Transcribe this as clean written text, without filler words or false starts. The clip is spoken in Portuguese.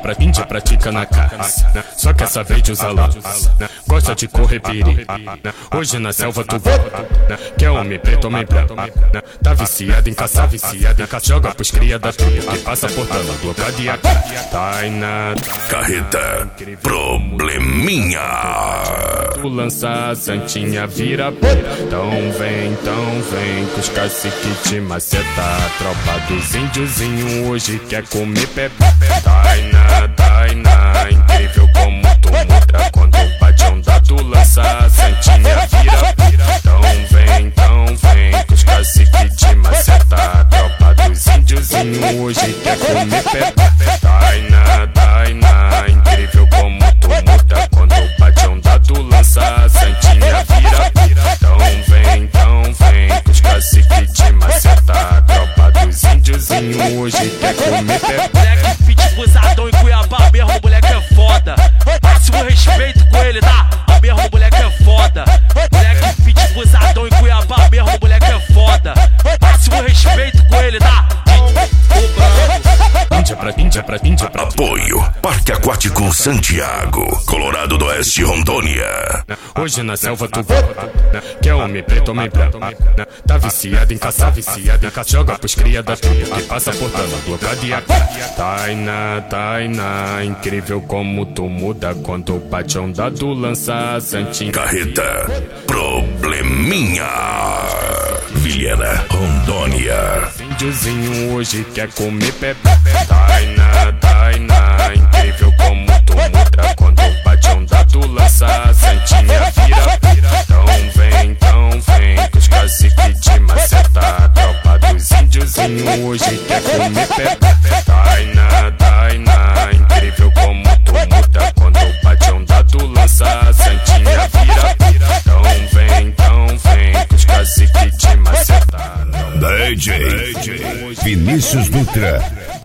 índia pratica na caça, só quer saber de usar luz, gosta de correr perigo. Hoje na selva tu vê, quer homem preto, homem branco, tá viciado em caçar, joga pros cria da tribo que passa portando a bloqueada e a Taina. Carreta Probleminha. Tu lança a santinha, vira pira. Então vem, com os caciques te maceta. A tropa dos índiozinho hoje quer comer pepe. Taina, incrível como tu muda. Quando bate onda, tu lança a santinha, vira pira. Então vem, com os caciques te maceta. A tropa dos índiozinho hoje quer comer pepe. Taina, incrível como tu muda. Quando bate onda, tu lança a santinha, vira pira. Então vem, com os caciques te maceta. A tropa dos índiozinho hoje quer comer pepe. Moleque fit busadão em Cuiabá, mesmo moleque é foda. Máximo respeito com ele, tá? Mesmo moleque é foda. Moleque fit busadão em Cuiabá, mesmo moleque é foda. Máximo respeito com ele, tá? Índia pra Apoio Parque Aquático Santiago, Colorado do Oeste, Rondônia. Hoje na selva tu vê, quer homem preto, homem branco, tá viciado em caçar, joga pros cria da tribo que passa portando a bloqueada e a Taina, incrível como tu muda. Quando bate onda, tu lança a santinha. Carreta Probleminha. Vilhena, Rondônia. Índiozinho hoje quer comer pepe. Taina, incrível como tu muda. Quando bate onda, tu lança a santinha, vira pira. Então vem, com os caciques te maceta. A tropa dos índiozinho hoje quer comer pepe. Taina, incrível como tu muda. Quando bate onda, tu lança a santinha, vira pira. Então vem, com os caciques te maceta. DJ Vinícius Dutra